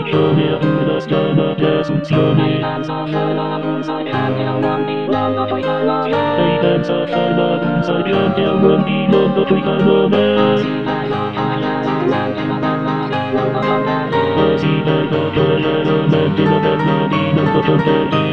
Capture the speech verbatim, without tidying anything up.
für mehr das Jahr des uns Johnny. Hey, dance a fire inside your dear one, be on the tree, I know that. See, I got a little man in a bed, not in a